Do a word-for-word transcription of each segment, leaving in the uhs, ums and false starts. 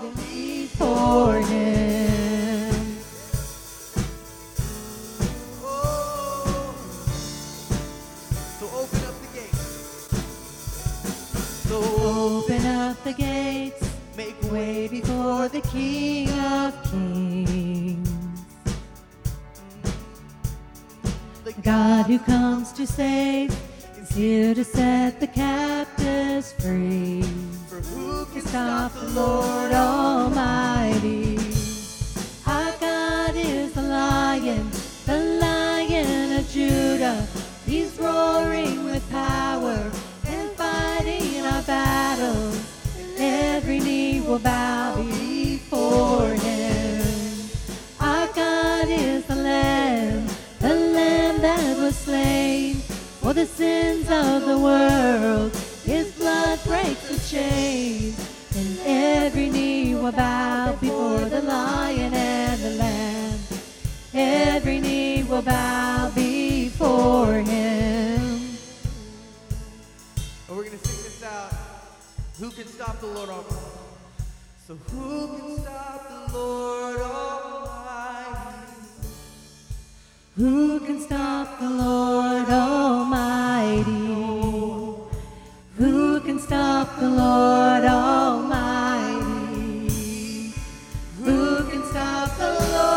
before him. Oh, so open up the gates. So Open up the gates, make way before the King of Kings. the The God who comes to save is here to set the captives free. For who can Stop the Lord Almighty. Our God is the Lion, the Lion of Judah. He's roaring with power and fighting our battles. Every knee will bow before him. Our God is the Lamb, the Lamb that was slain for the sins of the world. His blood breaks the chains, and every knee will bow before the Lion and the Lamb. Every knee will bow before him. And we're going to sing this out. Who can stop the Lord Almighty? So who can stop the Lord Almighty? Who can stop the Lord Almighty? Who can stop the Lord Almighty? Who can stop the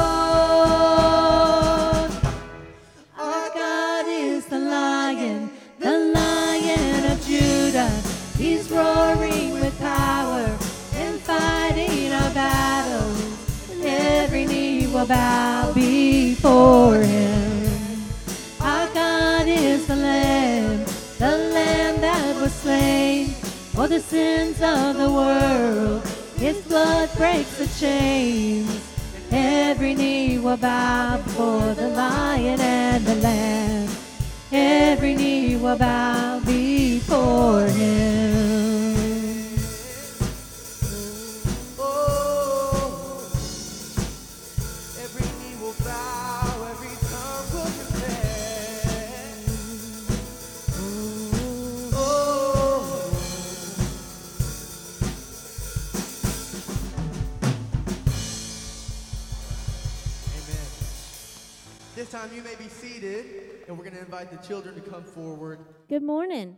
Lord? Our God is the Lion, the Lion of Judah. He's roaring with power and fighting our battles. And every knee will bow before him. Our God is the Lamb, the Lamb that was slain for the sins of the world. His blood breaks the chains. Every knee will bow before the Lion and the Lamb. Every knee will bow before him. Oh, every knee will bow, every tongue will confess. Oh, amen. This time you may be seated, and we're going to invite the children to come forward. Good morning.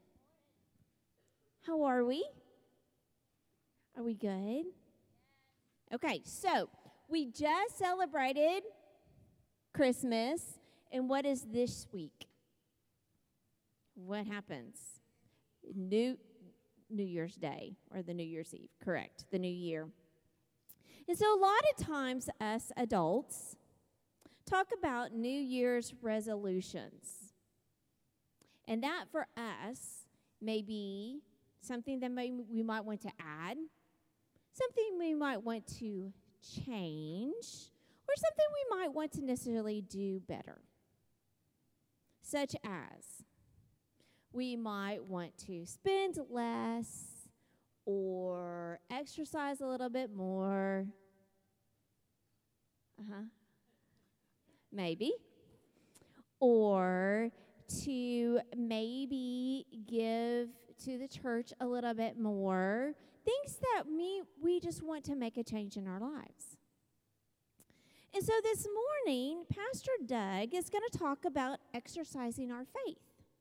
How are we? Are we good? Okay, so we just celebrated Christmas, and what is this week? What happens? New New Year's Day, or the New Year's Eve, correct, the New Year. And so a lot of times us adults talk about New Year's resolutions. And that for us may be something that may, we might want to add, something we might want to change, or something we might want to necessarily do better. Such as, we might want to spend less or exercise a little bit more. Uh-huh. Maybe. Or to maybe give to the church a little bit more. Things that me, we just want to make a change in our lives. And so this morning, Pastor Doug is going to talk about exercising our faith.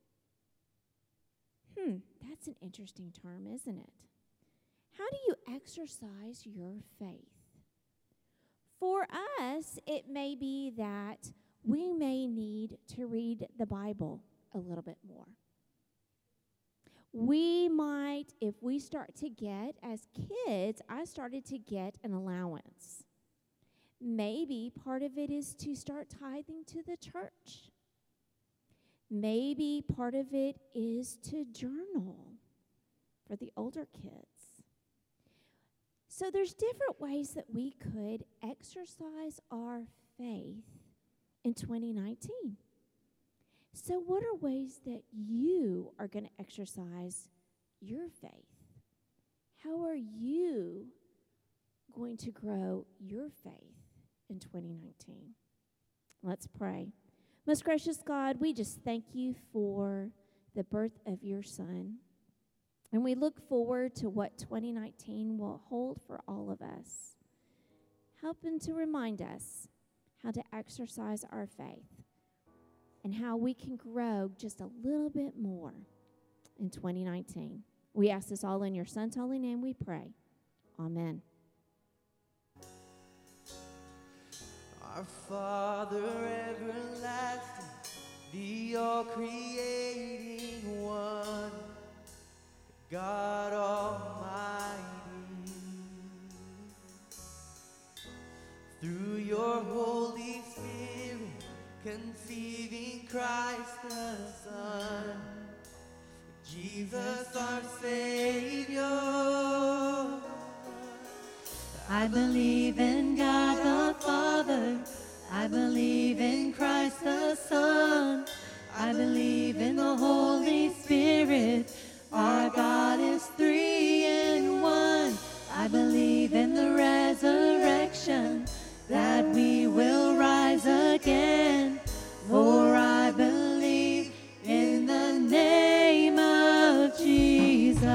Hmm, that's an interesting term, isn't it? How do you exercise your faith? For us, it may be that we may need to read the Bible a little bit more. We might, if we start to get, as kids, I started to get an allowance. Maybe part of it is to start tithing to the church. Maybe part of it is to journal for the older kids. So there's different ways that we could exercise our faith in twenty nineteen. So what are ways that you are going to exercise your faith? How are you going to grow your faith in twenty nineteen? Let's pray. Most gracious God, we just thank you for the birth of your Son. And we look forward to what twenty nineteen will hold for all of us. Help him to remind us how to exercise our faith and how we can grow just a little bit more in twenty nineteen. We ask this all in your Son's holy name we pray. Amen. Our Father everlasting, the all-creating one, God Almighty, through your Holy Spirit, conceiving Christ the Son, Jesus our Savior. I believe in God the Father. I believe in Christ the Son. I believe in the Holy Spirit. Our God is three in one. I believe in the resurrection, that we will rise again. For I believe in the name of Jesus.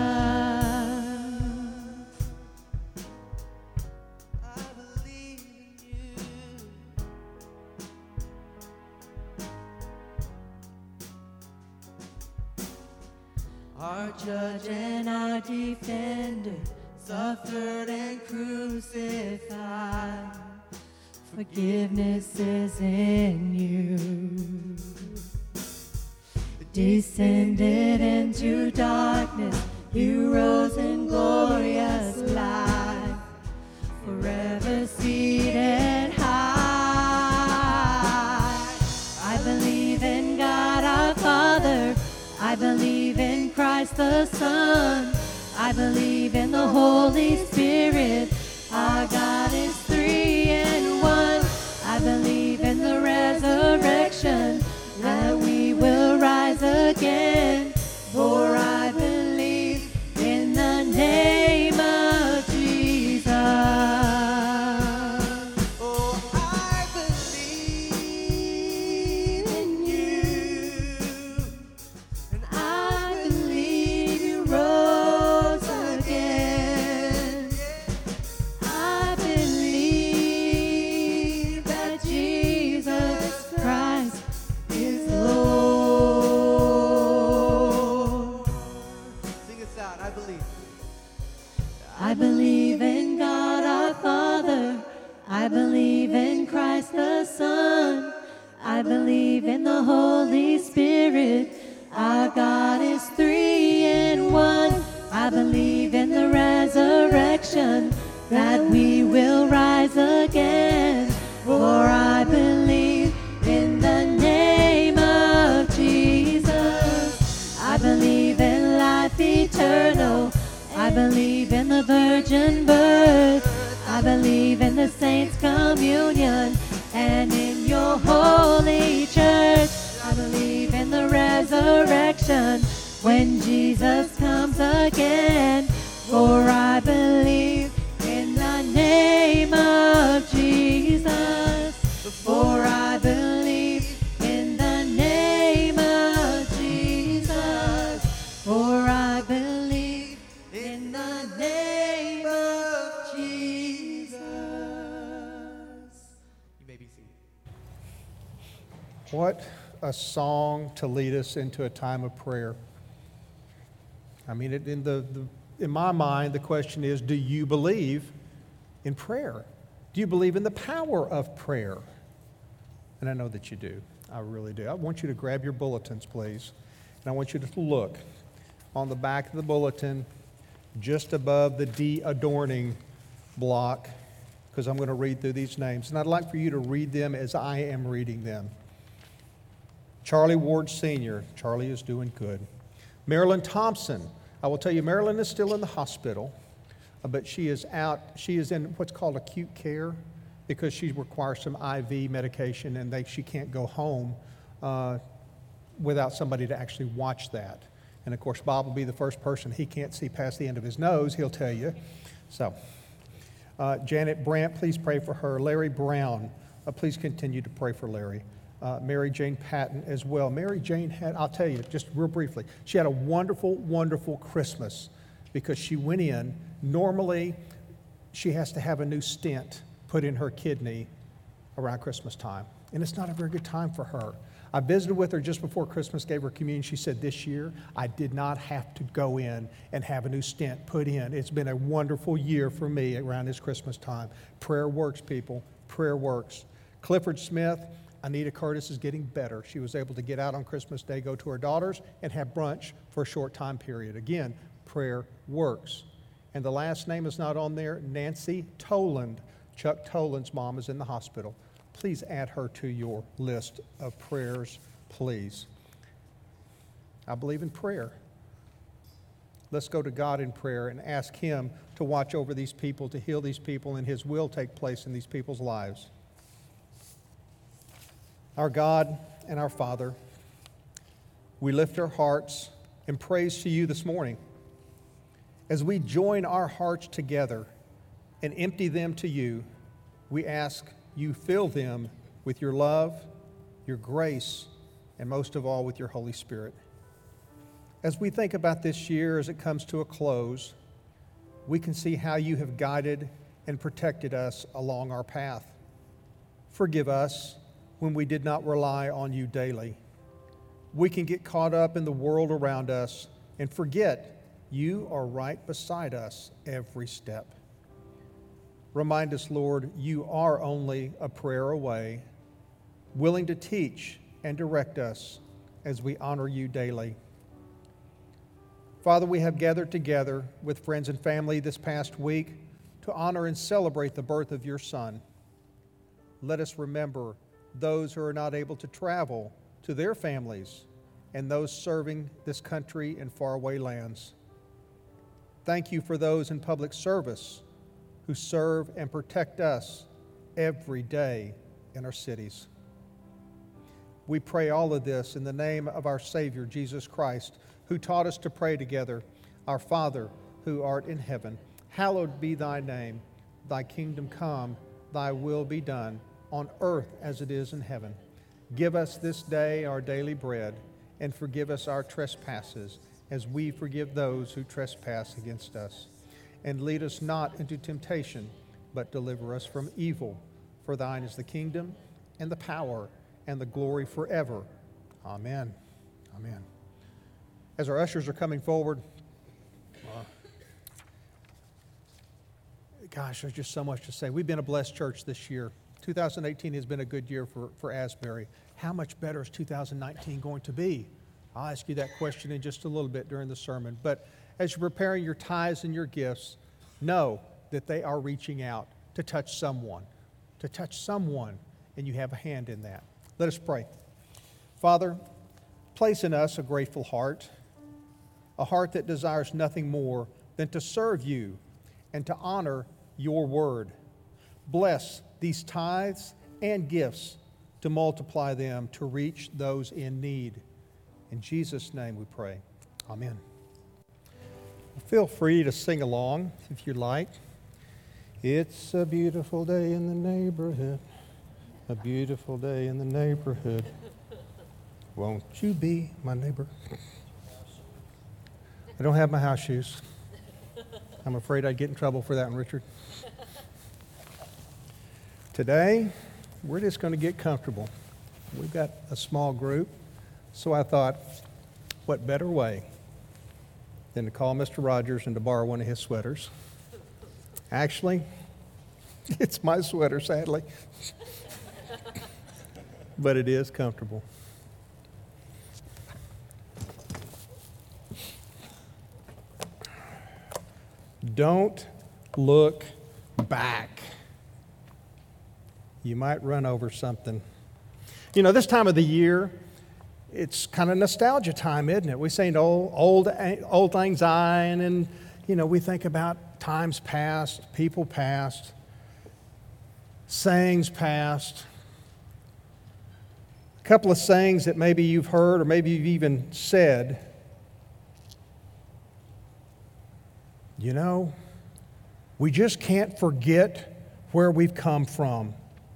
Our judge and our defender suffered and crucified. Forgiveness is in you. Descended into darkness, you rose in glorious light, forever seated high. I believe in God our Father. I believe in Christ the Son. I believe in the Holy Spirit. Our God is three in one. I believe in the resurrection, that we will rise again. For I believe in the name of Jesus. Oh, I believe in you. And I believe you rose again. I believe that Jesus Christ is Lord. Sing us out. I believe. I believe in God our Father. I believe in Christ the Son. I believe in the Holy Spirit. Our God is three in one. I believe in the resurrection, that we will rise again. For I believe in the name of Jesus. I believe in life eternal. I believe in the virgin birth. I believe in the saints' communion and in your holy church. I believe in the resurrection when Jesus comes again. For I believe in the name of Jesus. For I believe in the name of Jesus. For I believe in the name of Jesus. You may be seated. What a song to lead us into a time of prayer. I mean, it, in, the, the, in my mind, the question is, do you believe in prayer? Do you believe in the power of prayer? And I know that you do. I really do. I want you to grab your bulletins, please. And I want you to look on the back of the bulletin, just above the de-adorning block, because I'm going to read through these names. And I'd like for you to read them as I am reading them. Charlie Ward Senior Charlie is doing good. Marilyn Thompson. I will tell you, Marilyn is still in the hospital, but she is out. She is in what's called acute care because she requires some I V medication, and they, she can't go home uh, without somebody to actually watch that. And of course, Bob will be the first person. He can't see past the end of his nose, he'll tell you. So, uh, Janet Brandt, please pray for her. Larry Brown, uh, please continue to pray for Larry. Uh, Mary Jane Patton as well. Mary Jane had, I'll tell you just real briefly, she had a wonderful, wonderful Christmas because she went in. Normally, she has to have a new stent put in her kidney around Christmas time, and it's not a very good time for her. I visited with her just before Christmas, gave her communion. She said, this year, I did not have to go in and have a new stent put in. It's been a wonderful year for me around this Christmas time. Prayer works, people. Prayer works. Clifford Smith, Anita Curtis is getting better. She was able to get out on Christmas Day, go to her daughters, and have brunch for a short time period. Again, prayer works. And the last name is not on there, Nancy Toland. Chuck Toland's mom is in the hospital. Please add her to your list of prayers, please. I believe in prayer. Let's go to God in prayer and ask Him to watch over these people, to heal these people, and His will take place in these people's lives. Our God and our Father, we lift our hearts in praise to You this morning. As we join our hearts together and empty them to You, we ask You fill them with Your love, Your grace, and most of all with Your Holy Spirit. As we think about this year as it comes to a close, we can see how You have guided and protected us along our path. Forgive us when we did not rely on You daily. We can get caught up in the world around us and forget You are right beside us every step. Remind us, Lord, You are only a prayer away, willing to teach and direct us as we honor You daily. Father, we have gathered together with friends and family this past week to honor and celebrate the birth of Your Son. Let us remember those who are not able to travel to their families and those serving this country in faraway lands. Thank You for those in public service who serve and protect us every day in our cities. We pray all of this in the name of our Savior, Jesus Christ, who taught us to pray together, Our Father, who art in heaven, hallowed be Thy name. Thy kingdom come, Thy will be done, on earth as it is in heaven. Give us this day our daily bread, and forgive us our trespasses, as we forgive those who trespass against us. And lead us not into temptation, but deliver us from evil. For Thine is the kingdom, and the power, and the glory forever. Amen. Amen. As our ushers are coming forward, uh, gosh, there's just so much to say. We've been a blessed church this year. two thousand eighteen has been a good year for, for Asbury. How much better is two thousand nineteen going to be? I'll ask you that question in just a little bit during the sermon. But as you're preparing your tithes and your gifts, know that they are reaching out to touch someone, to touch someone, and you have a hand in that. Let us pray. Father, place in us a grateful heart, a heart that desires nothing more than to serve You and to honor Your word. Bless these tithes and gifts to multiply them to reach those in need. In Jesus' name we pray. Amen. Feel free to sing along if you'd like. It's a beautiful day in the neighborhood, a beautiful day in the neighborhood. Won't you be my neighbor? I don't have my house shoes. I'm afraid I'd get in trouble for that one, Richard. Today, we're just going to get comfortable. We've got a small group, so I thought, what better way than to call Mister Rogers and to borrow one of his sweaters. Actually, it's my sweater, sadly, but it is comfortable. Don't look back. You might run over something. You know, this time of the year, it's kind of nostalgia time, isn't it? We sing old, old, old lang syne, and, you know, we think about times past, people past, sayings past. A couple of sayings that maybe you've heard or maybe you've even said. You know, we just can't forget where we've come from.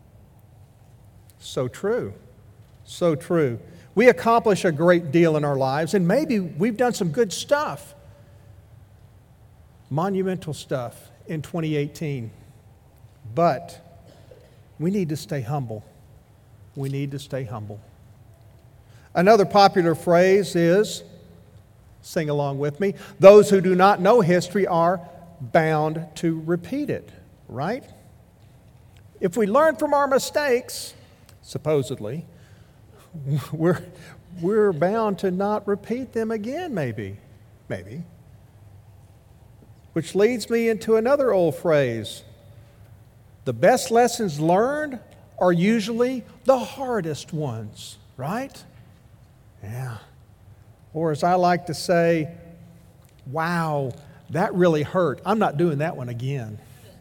So true. So true. We accomplish a great deal in our lives, and maybe we've done some good stuff. monumental stuff in twenty eighteen. But we need to stay humble. We need to stay humble. Another popular phrase is, sing along with me, those who do not know history are bound to repeat it, right? If we learn from our mistakes, supposedly, we're, we're bound to not repeat them again, maybe. Maybe. Which leads me into another old phrase. The best lessons learned are usually the hardest ones, right? Yeah. Or as I like to say, wow, that really hurt. I'm not doing that one again.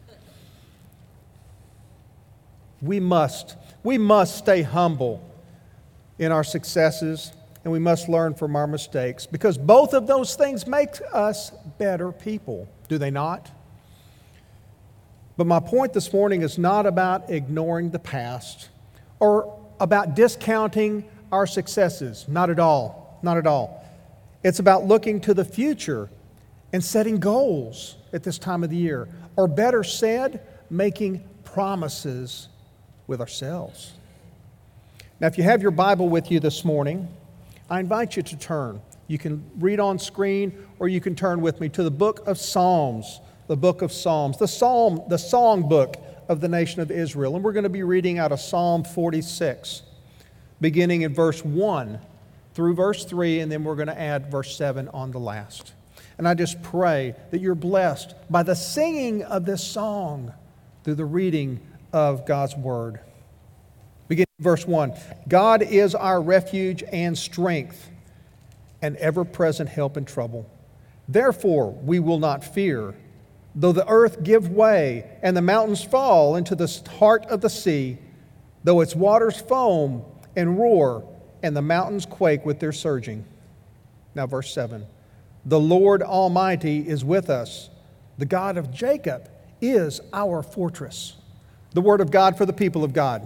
We must, we must stay humble in our successes, and we must learn from our mistakes, because both of those things make us better people, do they not? But my point this morning is not about ignoring the past or about discounting our successes. Not at all. Not at all. It's about looking to the future and setting goals at this time of the year. Or better said, making promises with ourselves. Now, if you have your Bible with you this morning, I invite you to turn. You can read on screen, or you can turn with me to the book of Psalms. The book of Psalms, the psalm, the song book of the nation of Israel. And we're going to be reading out of Psalm forty-six, beginning in verse one through verse three, and then we're going to add verse seven on the last. And I just pray that you're blessed by the singing of this song through the reading of God's Word. Beginning in verse one, God is our refuge and strength, an ever-present help in trouble. Therefore we will not fear, though the earth give way and the mountains fall into the heart of the sea, though its waters foam and roar and the mountains quake with their surging. Now verse seven, the Lord Almighty is with us. The God of Jacob is our fortress. The word of God for the people of God.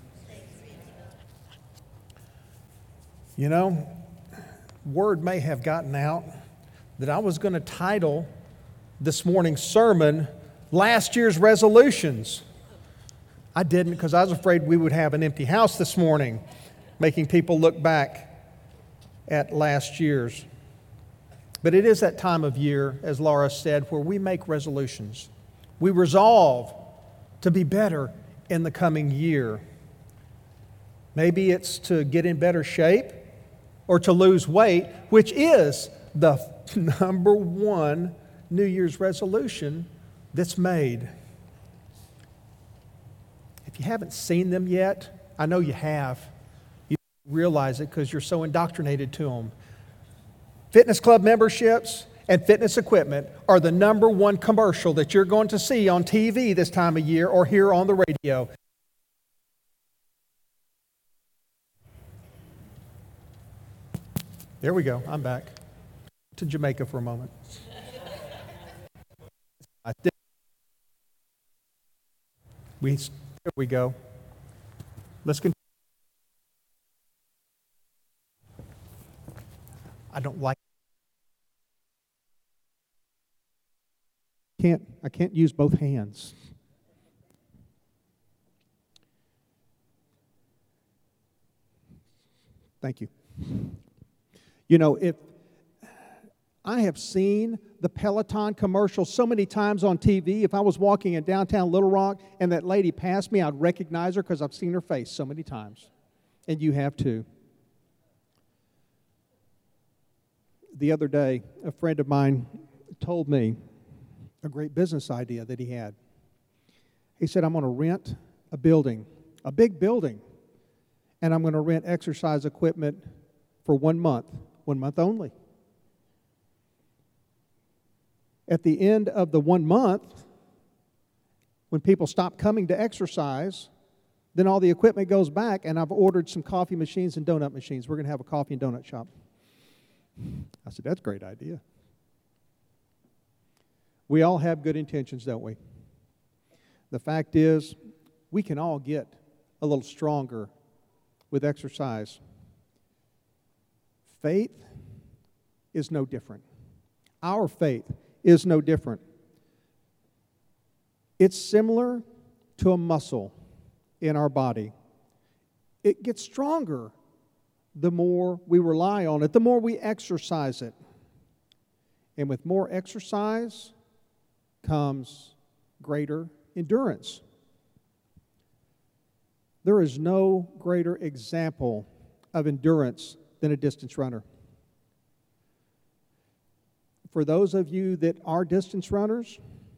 You know, word may have gotten out that I was going to title this morning's sermon, last year's resolutions. I didn't, because I was afraid we would have an empty house this morning, making people look back at last year's. But it is that time of year, as Laura said, where we make resolutions. We resolve to be better in the coming year. Maybe it's to get in better shape or to lose weight, which is the number one New Year's resolution that's made. If you haven't seen them yet, I know you have. You realize it because you're so indoctrinated to them. Fitness club memberships and fitness equipment are the number one commercial that you're going to see on T V this time of year or hear on the radio. There we go. I'm back. To Jamaica for a moment. I think we, there we go. Let's continue. I don't like. Can't I can't use both hands. Thank you. You know, if I have seen the Peloton commercial so many times on T V. If I was walking in downtown Little Rock and that lady passed me, I'd recognize her because I've seen her face so many times. And you have too. The other day, a friend of mine told me a great business idea that he had. He said, I'm going to rent a building, a big building, and I'm going to rent exercise equipment for one month, one month only. At the end of the one month, when people stop coming to exercise, then all the equipment goes back, and I've ordered some coffee machines and donut machines. We're going to have a coffee and donut shop. I said, that's a great idea. We all have good intentions, don't we? The fact is, we can all get a little stronger with exercise. Faith is no different. Our faith is no different. It's similar to a muscle in our body. It gets stronger the more we rely on it, the more we exercise it. And with more exercise comes greater endurance. There is no greater example of endurance than a distance runner. For those of you that are distance runners,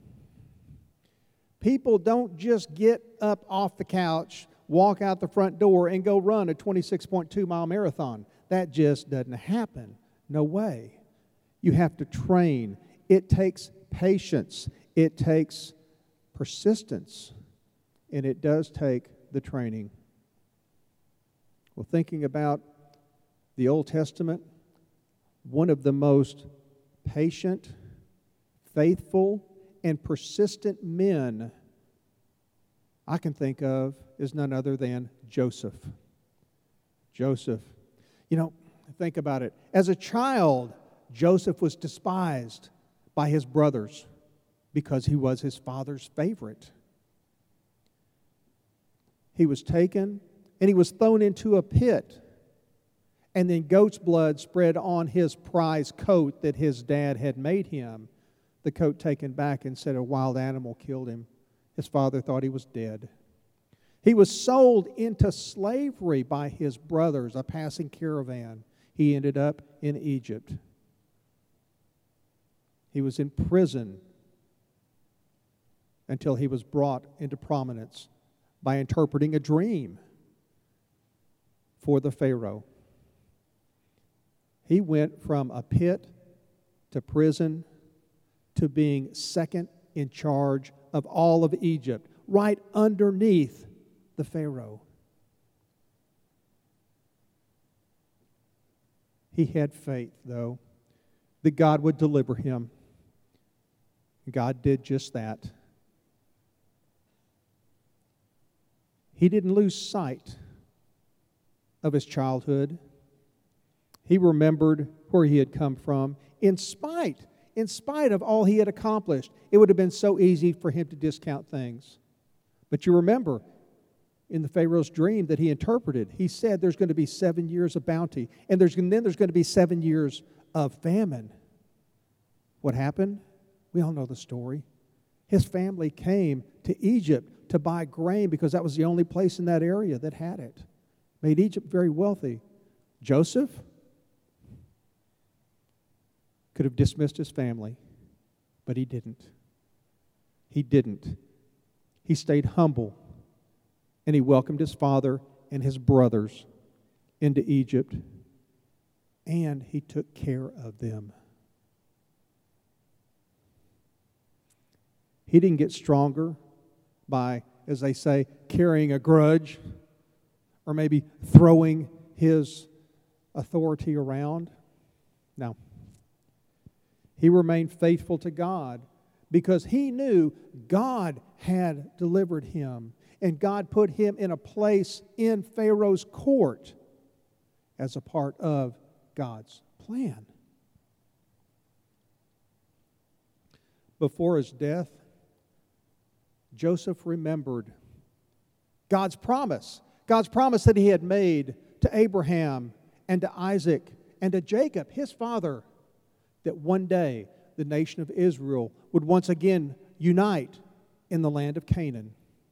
people don't just get up off the couch, walk out the front door, and go run a twenty-six point two mile marathon. That just doesn't happen. No way. You have to train. It takes patience. It takes persistence. And it does take the training. Well, thinking about the Old Testament, one of the most patient, faithful, and persistent men I can think of is none other than Joseph. Joseph. You know, think about it. As a child, Joseph was despised by his brothers because he was his father's favorite. He was taken and he was thrown into a pit. And then goat's blood spread on his prize coat that his dad had made him. The coat taken back and said a wild animal killed him. His father thought he was dead. He was sold into slavery by his brothers, a passing caravan. He ended up in Egypt. He was in prison until he was brought into prominence by interpreting a dream for the Pharaoh. He went from a pit to prison to being second in charge of all of Egypt, right underneath the Pharaoh. He had faith, though, that God would deliver him. God did just that. He didn't lose sight of his childhood. He remembered where he had come from. In spite, in spite of all he had accomplished, it would have been so easy for him to discount things. But you remember, in the Pharaoh's dream that he interpreted, he said there's going to be seven years of bounty, and there's, and then there's going to be seven years of famine. What happened? We all know the story. His family came to Egypt to buy grain because that was the only place in that area that had it. Made Egypt very wealthy. Joseph could have dismissed his family, but he didn't. He didn't. He stayed humble, and he welcomed his father and his brothers into Egypt, and he took care of them. He didn't get stronger by, as they say, carrying a grudge or maybe throwing his authority around. No. He remained faithful to God because he knew God had delivered him, and God put him in a place in Pharaoh's court as a part of God's plan. Before his death, Joseph remembered God's promise, God's promise that he had made to Abraham and to Isaac and to Jacob, his father, that one day the nation of Israel would once again unite in the land of Canaan.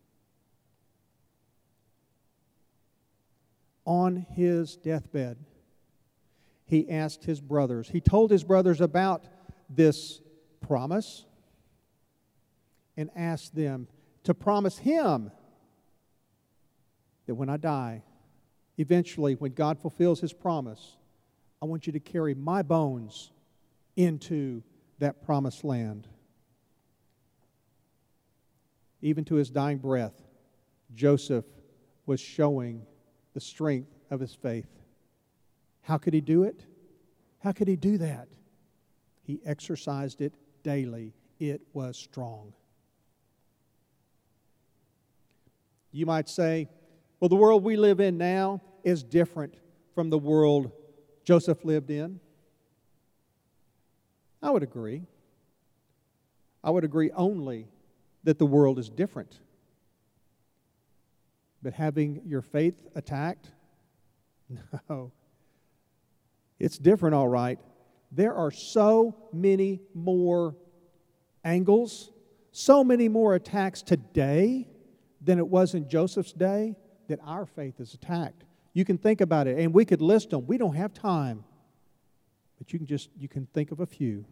On his deathbed, he asked his brothers, he told his brothers about this promise and asked them to promise him that when I die, eventually when God fulfills his promise, I want you to carry my bones into that promised land. Even to his dying breath, Joseph was showing the strength of his faith. How could he do it? How could he do that? He exercised it daily. It was strong. You might say, well, the world we live in now is different from the world Joseph lived in. I would agree. I would agree only that the world is different. But having your faith attacked? No. It's different, all right. There are so many more angles, so many more attacks today than it was in Joseph's day, that our faith is attacked. You can think about it, and we could list them. We don't have time. But you can just, you can think of a few.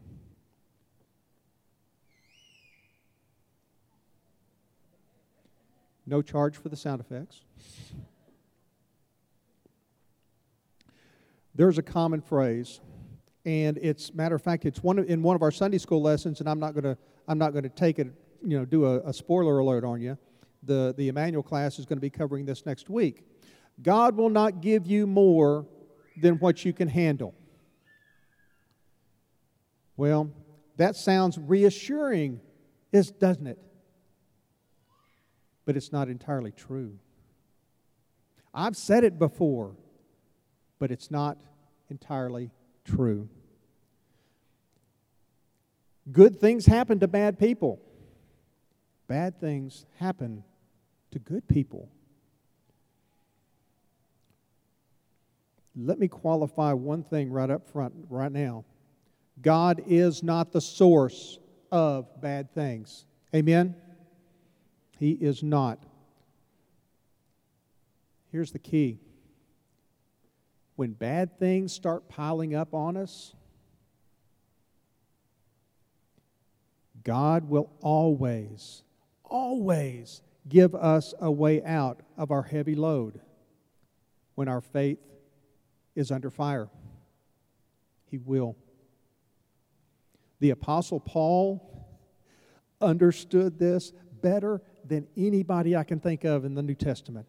No charge for the sound effects. There's a common phrase, and it's, matter of fact, it's one of, in one of our Sunday school lessons, and I'm not going to I'm not going to take it, you know, do a, a spoiler alert on you. The the Emmanuel class is going to be covering this next week. God will not give you more than what you can handle. Well, that sounds reassuring, is doesn't it? But it's not entirely true. I've said it before, but it's not entirely true. Good things happen to bad people. Bad things happen to good people. Let me qualify one thing right up front, right now. God is not the source of bad things. Amen? He is not. Here's the key. When bad things start piling up on us, God will always, always give us a way out of our heavy load when our faith is under fire. He will. The Apostle Paul understood this better than anybody I can think of in the New Testament.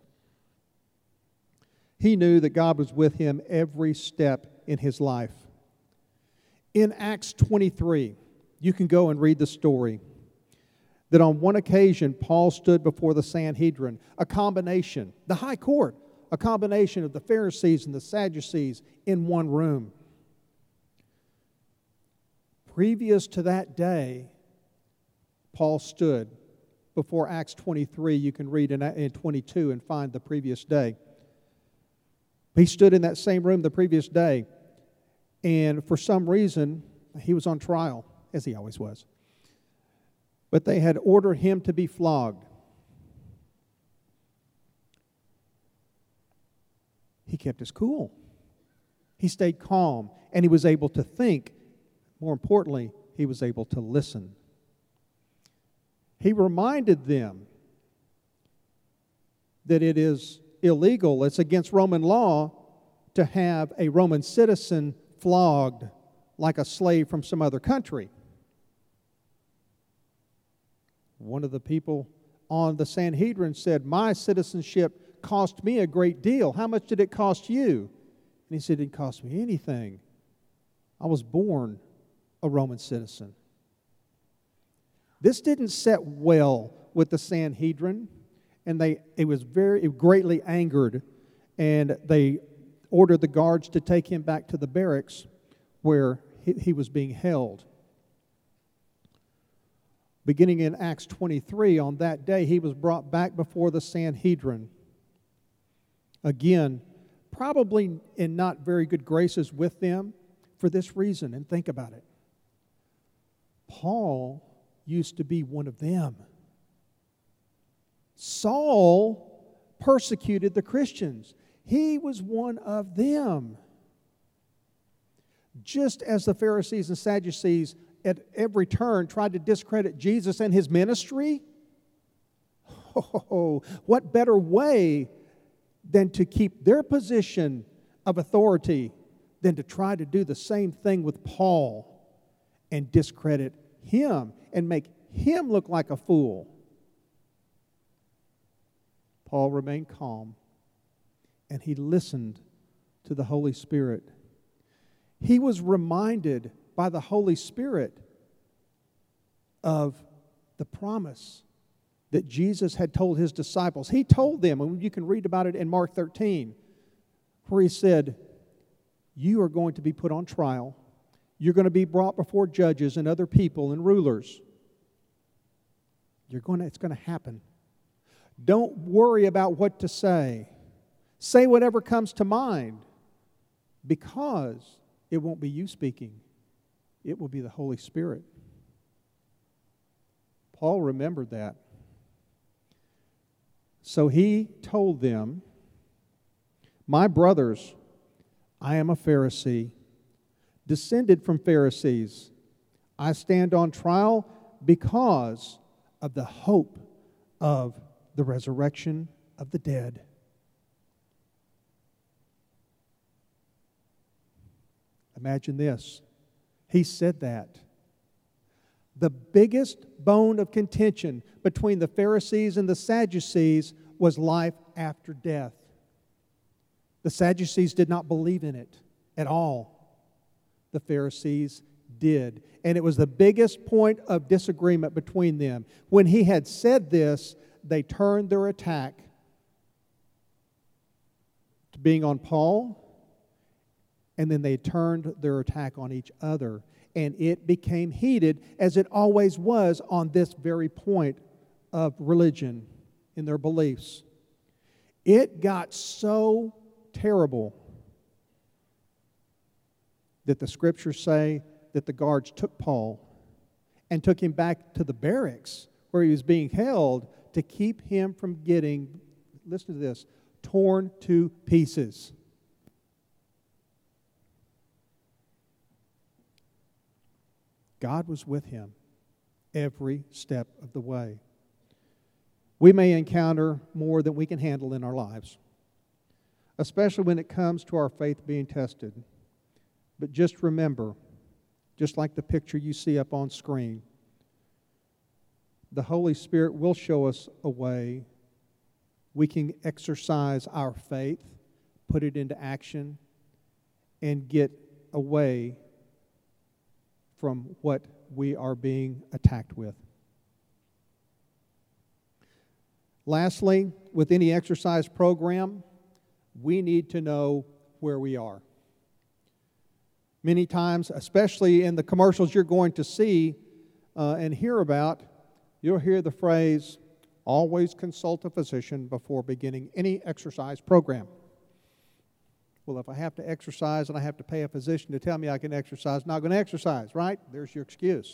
He knew that God was with him every step in his life. In Acts twenty-three, you can go and read the story, that on one occasion Paul stood before the Sanhedrin, a combination, the high court, a combination of the Pharisees and the Sadducees in one room. Previous to that day, Paul stood before Acts twenty-three. You can read in, in twenty-two and find the previous day. He stood in that same room the previous day, and for some reason, he was on trial, as he always was. But they had ordered him to be flogged. He kept his cool. He stayed calm, and he was able to think. More importantly, he was able to listen. He reminded them that it is illegal, it's against Roman law, to have a Roman citizen flogged like a slave from some other country. One of the people on the Sanhedrin said, "My citizenship cost me a great deal. How much did it cost you?" And he said, "It didn't cost me anything. I was born a Roman citizen." This didn't set well with the Sanhedrin, and they it was very it greatly angered, and they ordered the guards to take him back to the barracks where he, he was being held. Beginning in Acts twenty-three, on that day he was brought back before the Sanhedrin. Again, probably in not very good graces with them for this reason, and think about it. Paul used to be one of them. Saul persecuted the Christians. He was one of them. Just as the Pharisees and Sadducees at every turn tried to discredit Jesus and his ministry, oh, what better way than to keep their position of authority than to try to do the same thing with Paul and discredit him and make him look like a fool. Paul remained calm, and he listened to the Holy Spirit. He was reminded by the Holy Spirit of the promise that Jesus had told his disciples. He told them, and you can read about it in Mark thirteen, where he said, "You are going to be put on trial. You're going to be brought before judges and other people and rulers. You're going to, it's going to happen. Don't worry about what to say. Say whatever comes to mind, because it won't be you speaking. It will be the Holy Spirit. Paul remembered that. So he told them, "My brothers, I am a Pharisee, descended from Pharisees. I stand on trial because of the hope of the resurrection of the dead." Imagine this. He said that. The biggest bone of contention between the Pharisees and the Sadducees was life after death. The Sadducees did not believe in it at all. The Pharisees did. And it was the biggest point of disagreement between them. When he had said this, they turned their attack to being on Paul, and then they turned their attack on each other. And it became heated, as it always was on this very point of religion in their beliefs. It got so terrible that the Scriptures say that the guards took Paul and took him back to the barracks where he was being held to keep him from getting, listen to this, torn to pieces. God was with him every step of the way. We may encounter more than we can handle in our lives, especially when it comes to our faith being tested. But just remember, just like the picture you see up on screen, the Holy Spirit will show us a way we can exercise our faith, put it into action, and get away from what we are being attacked with. Lastly, with any exercise program, we need to know where we are. Many times, especially in the commercials you're going to see uh, and hear about, you'll hear the phrase, "Always consult a physician before beginning any exercise program." Well, if I have to exercise and I have to pay a physician to tell me I can exercise, I'm not going to exercise, right? There's your excuse.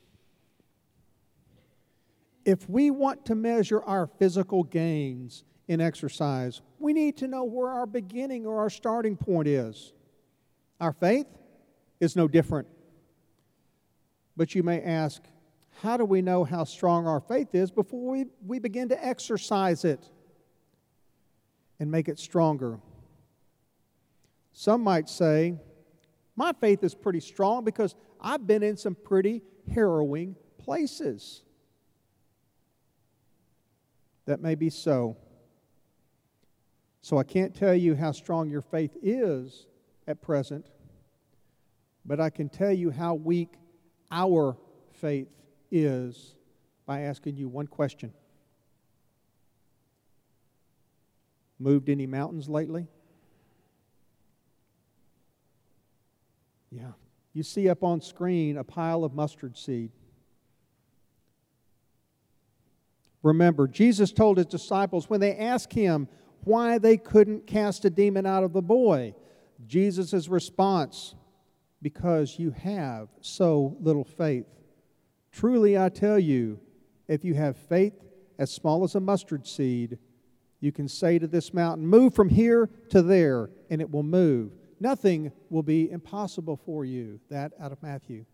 If we want to measure our physical gains in exercise, we need to know where our beginning or our starting point is. Our faith is no different. But you may ask, how do we know how strong our faith is before we, we begin to exercise it and make it stronger? Some might say, my faith is pretty strong because I've been in some pretty harrowing places. That may be so. So I can't tell you how strong your faith is at present, but I can tell you how weak our faith is by asking you one question. Moved any mountains lately? Yeah. You see up on screen a pile of mustard seed. Remember, Jesus told his disciples when they asked him why they couldn't cast a demon out of the boy, Jesus' response, "Because you have so little faith. Truly I tell you, if you have faith as small as a mustard seed, you can say to this mountain, 'Move from here to there,' and it will move. Nothing will be impossible for you." That out of Matthew.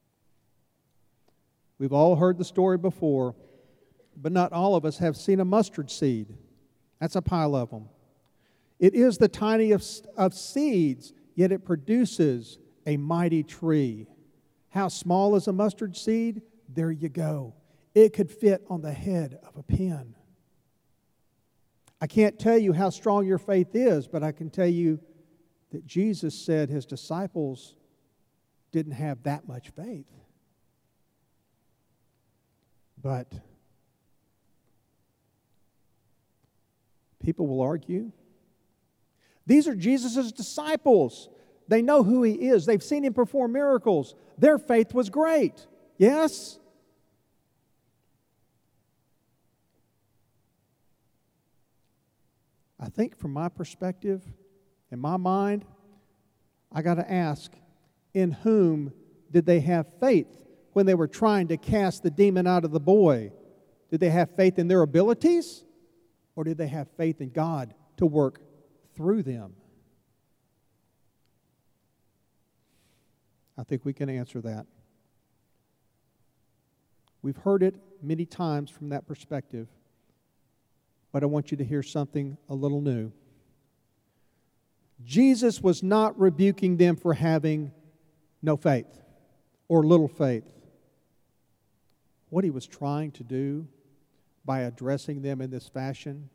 We've all heard the story before, but not all of us have seen a mustard seed. That's a pile of them. It is the tiniest of seeds, yet it produces a mighty tree. How small is a mustard seed? There you go. It could fit on the head of a pin. I can't tell you how strong your faith is, but I can tell you that Jesus said his disciples didn't have that much faith. But people will argue. These are Jesus' disciples. They know who he is. They've seen him perform miracles. Their faith was great. Yes? I think from my perspective, in my mind, I got to ask, in whom did they have faith when they were trying to cast the demon out of the boy? Did they have faith in their abilities? Or did they have faith in God to work through them? I think we can answer that. We've heard it many times from that perspective, but I want you to hear something a little new. Jesus was not rebuking them for having no faith or little faith. What he was trying to do by addressing them in this fashion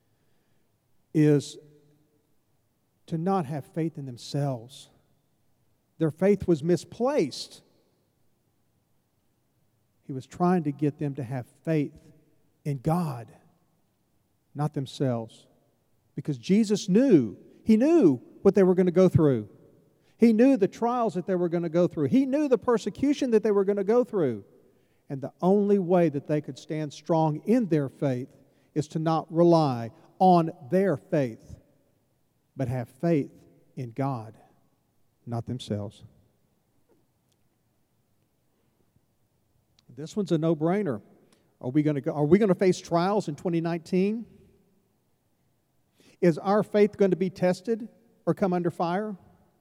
is to not have faith in themselves. Their faith was misplaced. He was trying to get them to have faith in God, not themselves. Because Jesus knew, He knew what they were going to go through. He knew the trials that they were going to go through. He knew the persecution that they were going to go through. And the only way that they could stand strong in their faith is to not rely on their faith, but have faith in God, not themselves. This one's a no-brainer. Are we going to go, are we going to face trials in twenty nineteen? Is our faith going to be tested or come under fire?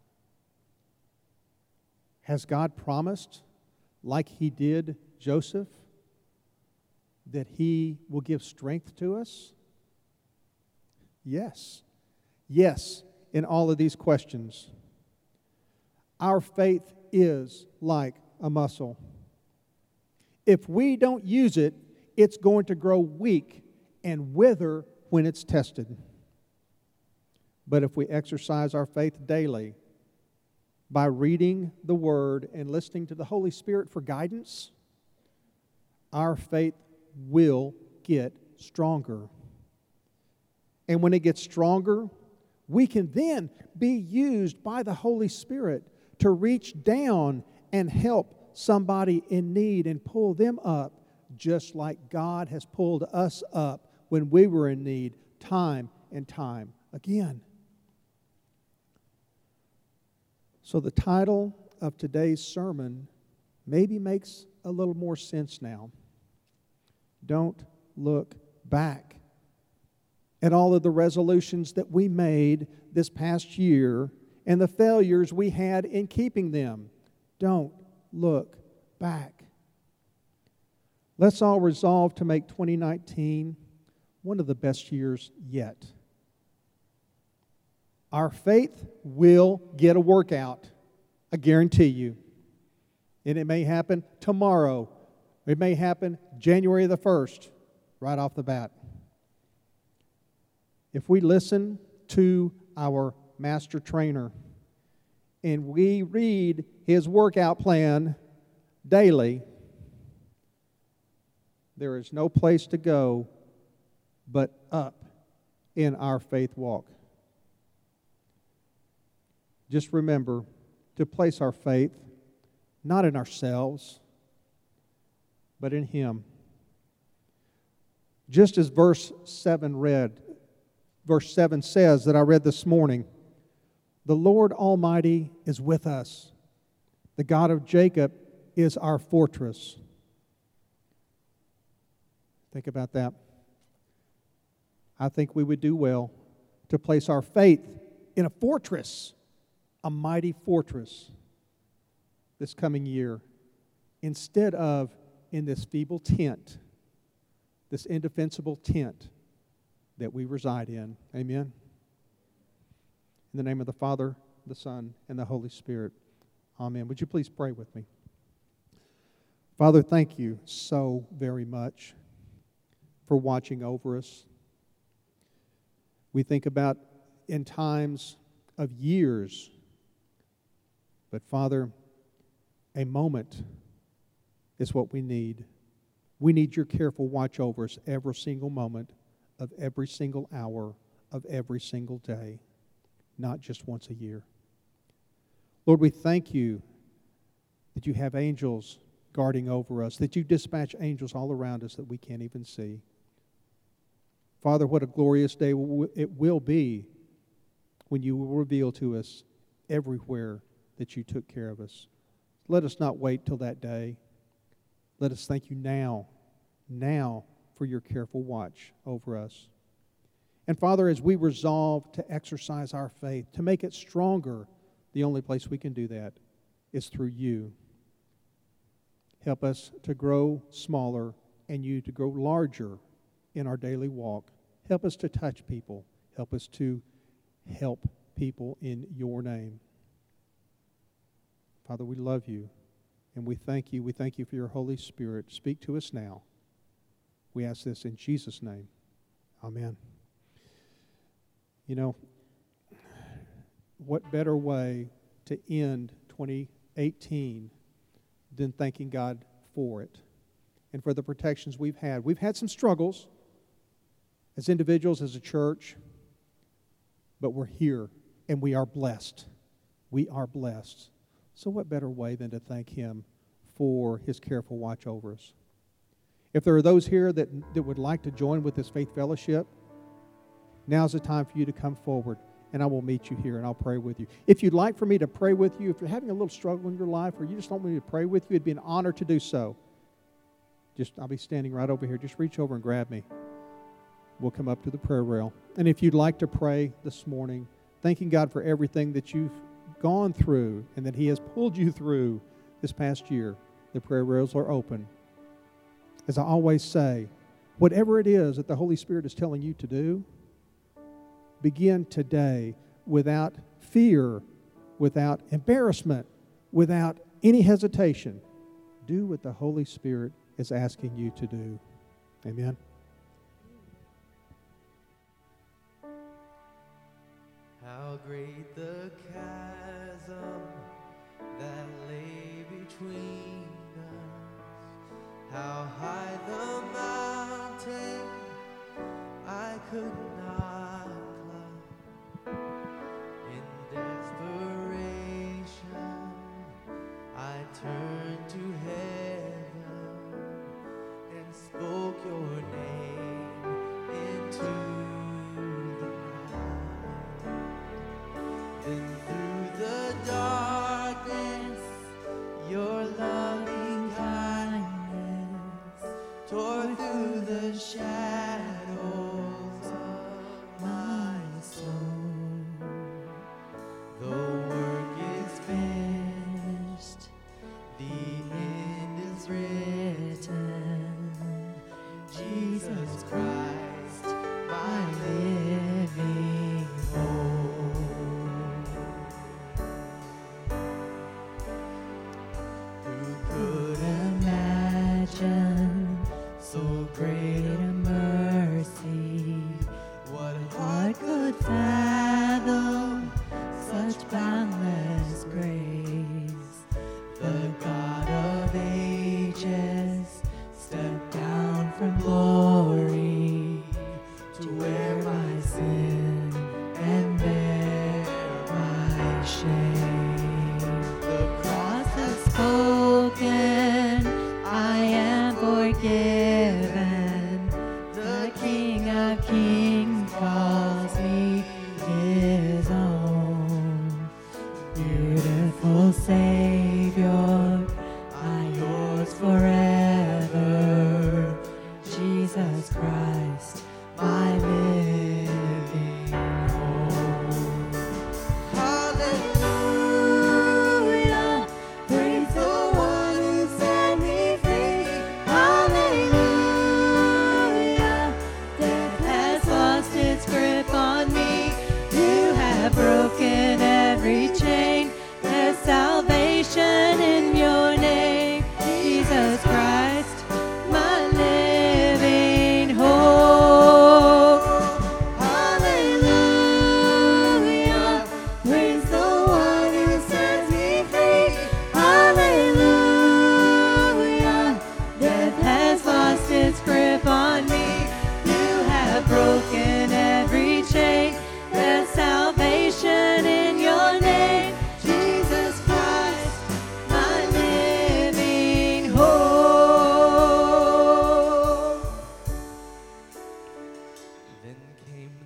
Has God promised, like He did Joseph, that He will give strength to us? Yes. Yes, in all of these questions. Our faith is like a muscle. If we don't use it, it's going to grow weak and wither when it's tested. But if we exercise our faith daily by reading the Word and listening to the Holy Spirit for guidance, our faith will get stronger. And when it gets stronger, we can then be used by the Holy Spirit to reach down and help somebody in need and pull them up, just like God has pulled us up when we were in need time and time again. So the title of today's sermon maybe makes a little more sense now. Don't look back at all of the resolutions that we made this past year and the failures we had in keeping them. Don't look back. Let's all resolve to make twenty nineteen one of the best years yet. Our faith will get a workout, I guarantee you. And it may happen tomorrow. It may happen January the first, right off the bat. If we listen to our master trainer and we read his workout plan daily, there is no place to go but up in our faith walk. Just remember to place our faith not in ourselves, but in Him. Just as verse seven read, verse seven says that I read this morning, the Lord Almighty is with us. The God of Jacob is our fortress. Think about that. I think we would do well to place our faith in a fortress, a mighty fortress, this coming year, instead of in this feeble tent, this indefensible tent that we reside in. Amen? In the name of the Father, the Son, and the Holy Spirit. Amen. Would you please pray with me? Father, thank you so very much for watching over us. We think about in times of years, but Father, a moment is what we need. We need your careful watch over us every single moment of every single hour of every single day, not just once a year. Lord, we thank you that you have angels guarding over us, that you dispatch angels all around us that we can't even see. Father, what a glorious day it will be when you will reveal to us everywhere that you took care of us. Let us not wait till that day. Let us thank you now, now for your careful watch over us. And Father, as we resolve to exercise our faith, to make it stronger, the only place we can do that is through you. Help us to grow smaller and you to grow larger in our daily walk. Help us to touch people. Help us to help people in your name. Father, we love you and we thank you. We thank you for your Holy Spirit. Speak to us now. We ask this in Jesus' name. Amen. You know, what better way to end twenty eighteen than thanking God for it and for the protections we've had. We've had some struggles as individuals, as a church, but we're here and we are blessed. We are blessed. So what better way than to thank Him for His careful watch over us? If there are those here that, that would like to join with this faith fellowship, now's the time for you to come forward, and I will meet you here and I'll pray with you. If you'd like for me to pray with you, if you're having a little struggle in your life or you just want me to pray with you, it'd be an honor to do so. Just I'll be standing right over here. Just reach over and grab me. We'll come up to the prayer rail. And if you'd like to pray this morning, thanking God for everything that you've gone through and that He has pulled you through this past year, the prayer rails are open. As I always say, whatever it is that the Holy Spirit is telling you to do, begin today without fear, without embarrassment, without any hesitation. Do what the Holy Spirit is asking you to do. Amen. How great the chasm that lay between us. How high the mountain I could not climb. In desperation I turned to heaven and spoke your name into the night. Then through the darkness your loving kindness tore through the shadows of my soul. The work is finished, the end is written. Jesus Christ, my living hope. Who could imagine so great a mercy? What heart could fathom such boundless grace? The God of ages stepped down from glory to wear my sin and bear my shame. The cross has spoken, I am forgiven. The King of Kings calls me His own. Beautiful Savior, I'm yours forever. Jesus Christ, my living hope. Hallelujah, praise the one who set me free. Hallelujah, death has lost its grip.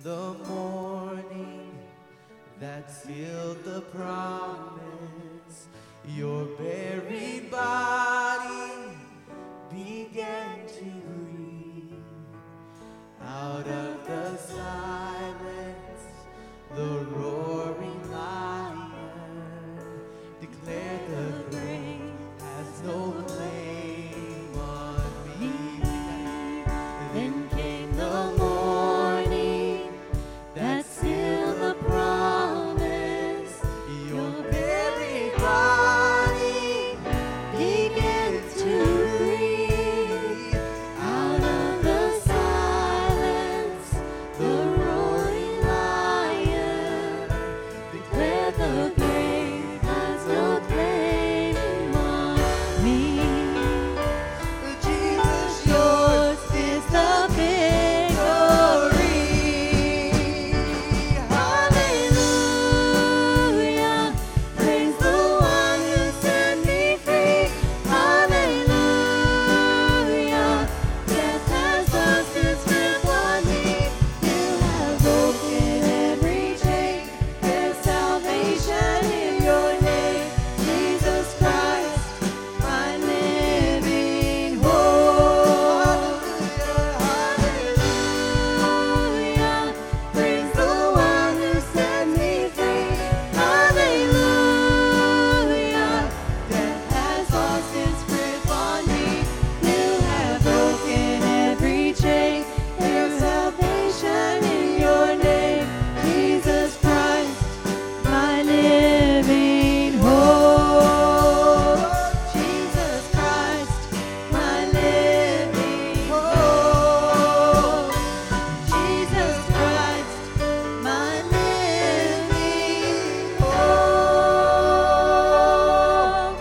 the morning that sealed the promise, your buried body began to breathe. Out of the silence, the roaring lion declared the grave has no claim on me. Then came the morning that sealed the promise. Your buried body Began to breathe. Out of the silence, the roaring lion declared the grave has no claim on me. Jesus, Yours is the victory. Hallelujah. Praise the one who set me free. Hallelujah. Death has lost its grip on me. You have broken every chain. There's salvation in your name. Jesus Christ, my living hope. Hallelujah. Praise the one who set me free. Hallelujah. Death has lost its grip on me. You have broken every chain. There's salvation in your name. Jesus Christ, my living hope. Jesus Christ, my living hope. Jesus Christ, my living hope.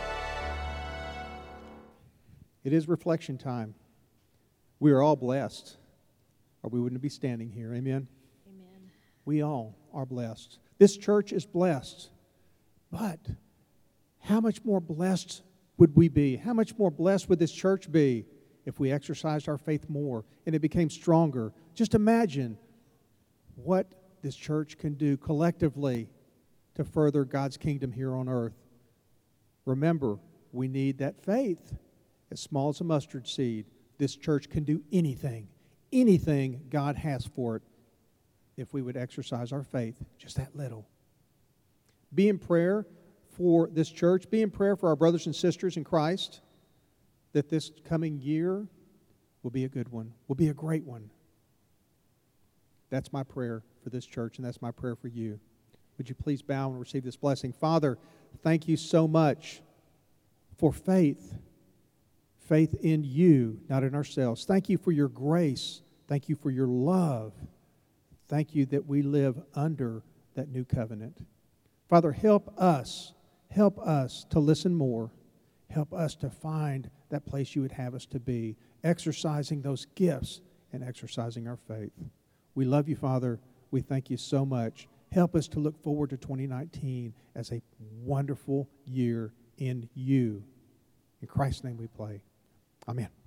It is reflection time. We are all blessed, or we wouldn't be standing here. Amen? Amen. We all are blessed. This church is blessed. But how much more blessed would we be? How much more blessed would this church be if we exercised our faith more and it became stronger? Just imagine what this church can do collectively to further God's kingdom here on earth. Remember, we need that faith. As small as a mustard seed, this church can do anything, anything God has for it if we would exercise our faith, just that little. Be in prayer for this church. Be in prayer for our brothers and sisters in Christ, that this coming year will be a good one, will be a great one. That's my prayer for this church, and that's my prayer for you. Would you please bow and receive this blessing? Father, thank you so much for faith. Faith in you, not in ourselves. Thank you for your grace. Thank you for your love. Thank you that we live under that new covenant. Father, help us, help us to listen more. Help us to find that place you would have us to be, exercising those gifts and exercising our faith. We love you, Father. We thank you so much. Help us to look forward to twenty nineteen as a wonderful year in you. In Christ's name we pray. Amen.